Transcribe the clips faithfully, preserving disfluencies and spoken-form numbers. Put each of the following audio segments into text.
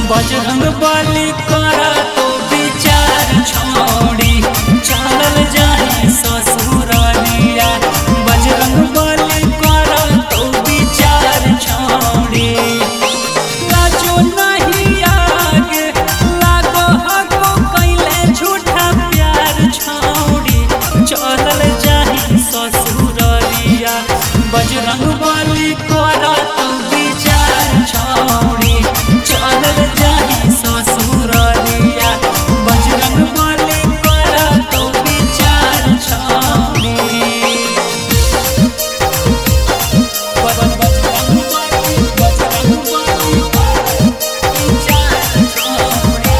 बजरंग बली करा तो विचार छोड़ी चलल जाए ससुरालिया। बजरंग बली करा तो विचार छोड़ी लाजो नहीं आगे लागो हको कैले झूठा प्यार छोड़ी चलल जाए ससुरालिया। बजरंग बली करा तो विचार छोड़ी चलल जाए ससुरालिया। बजरंग बली करा तो विचार छोड़ी बजरंग बली बजरंग बली विचार छोड़ी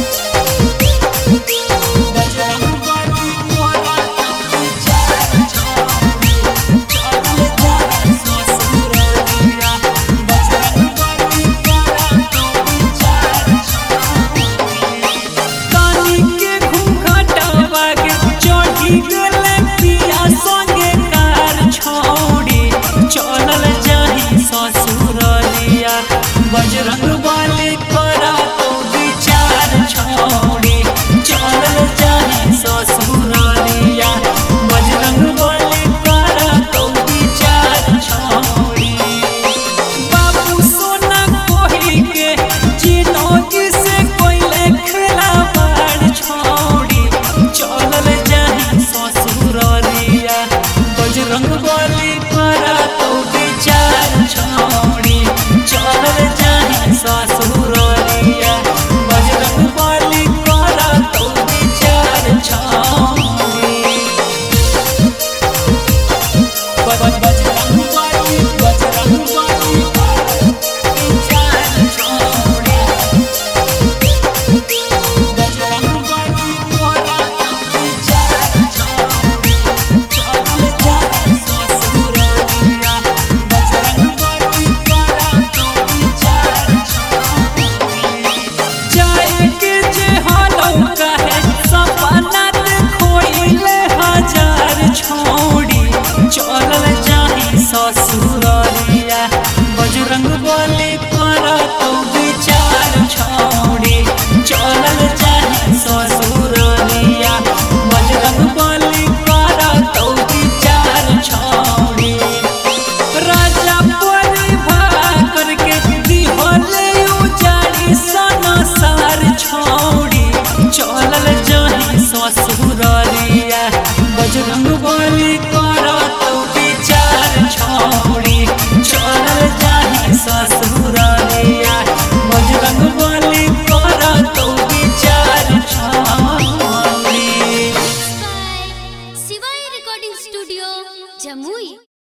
बजरंग बली करा तो विचार छोड़ी चलल जाए ससुरालिया। बजरंग बली करा तो विचार छोड़ी कानी के घूंघटवा के चढ़ी गेले पिया संगे कार छोड़ी चलल जाए ससुरालिया। बजरंग बली करा तो विचार छोड़ी चलल जाए ससुरालिया। बजरंग बली करा तो विचार छोड़ी बाबू सोना कोही के जिनोगी से कोइले खिलावाड़ छोड़ी चलल जाए ससुरालिया। बजरंग बली करा तो विचार छोड़ी चलल जाए ससुरालिया। बजरंग बली करा तो विचार छोड़ी बजरंग बली बजरंग बली विचार छोड़ी बजरंग बली करा तो विचार छोड़ी चलल जाए ससुरालिया। बजरंग बली करा तो विचार छोड़ी जाए के जे हालौ कहे सपना खोइले हजार छोड़ी चलल जाए ससुरालिया। बजरंग बली करा तो विचार छोड़ी चलल जाए ससुरालिया। बजरंग बली करा तो विचार छोड़ी राजा परिवार करके दिहले उजाड़ी संसार छोड़ी चलल जाए ससुरालिया। बजरंग बली